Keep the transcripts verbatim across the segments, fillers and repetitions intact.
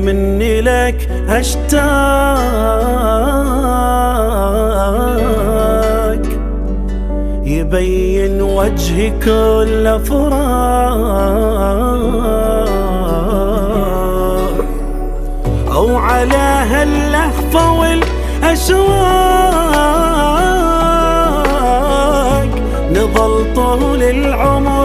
مني لك اشتاق، يبين وجهي كل فراق، أو على هاللهفة والأشواق نظل طول العمر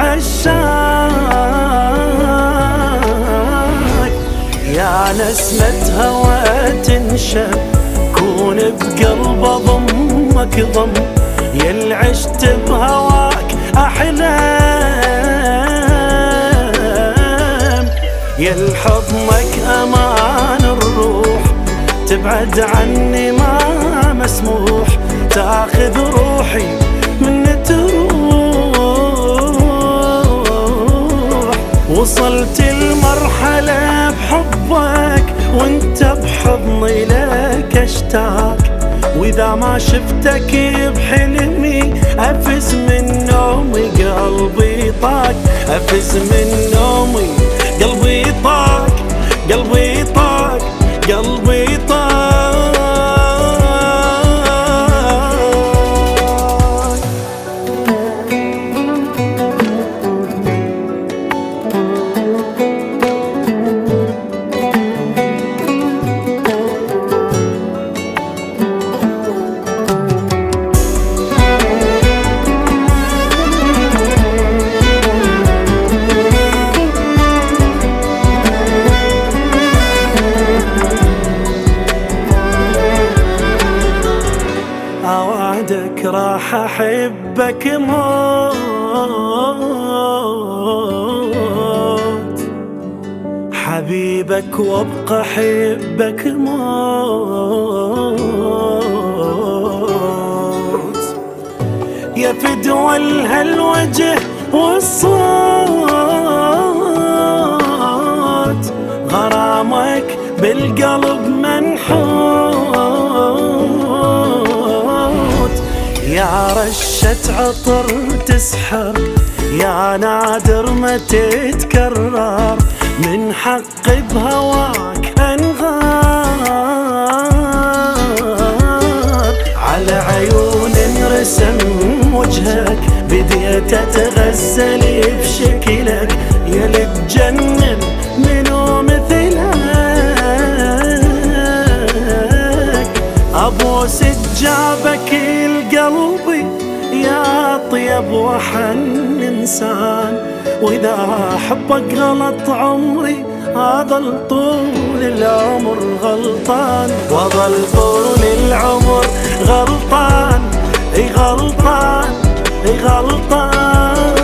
عشاق. يا نسمة هوى تنشب كون بقلب ضمك ضم، يل عشت بهواك أحلام، يل حضنك أمان الروح، تبعد عني ما مسموح، تاخذ روحي من تروح. وصلت المرحلة بحبك وانت بحضني لك اشتاق، واذا ما شفتك بحلمي افز من نومي قلبي طاق، افز من نومي قلبي طاق، قلبي طاق، قلبي طاق. أوعدك راح أحبك موت، حبيبك وابقى أحبك موت، يا فدوى هالوجه والصوت، غرامك بالقلب منحوت. يا رشة عطر تسحر، يا نادر ما تتكرر، من حقي بهواك انغار. على عيون رسم وجهك بديت اتغزل بشكلك، يلي تجنن منو مثلك، ابوس جابك القلبي يا طيب وحن انسان، واذا احبك غلط عمري اظل طول العمر غلطان، واظل طول العمر غلطان، اي غلطان، اي غلطان.